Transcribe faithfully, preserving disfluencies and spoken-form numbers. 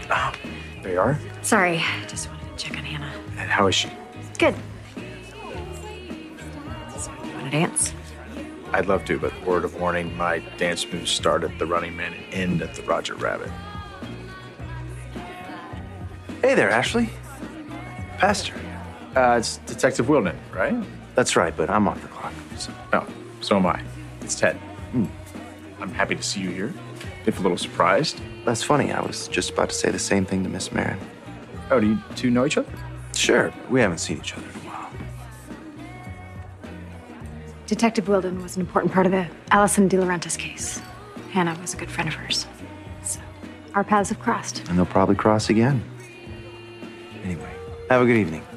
Oh, there you are. Sorry, just wanted to check on Hannah. And how is she? Good. So, you want to dance? I'd love to, but word of warning, my dance moves start at the Running Man and end at the Roger Rabbit. Hey there, Ashley. Pastor. Uh, it's Detective Wilden, right? That's right, but I'm off the clock. So, oh, so am I. It's Ted. Hmm. I'm happy to see you here, if a little surprised. That's funny. I was just about to say the same thing to Miss Marin. Oh, do you two know each other? Sure, but we haven't seen each other in a while. Detective Wilden was an important part of the Allison De Laurentiis case. Hannah was a good friend of hers. So our paths have crossed. And they'll probably cross again. Anyway, have a good evening.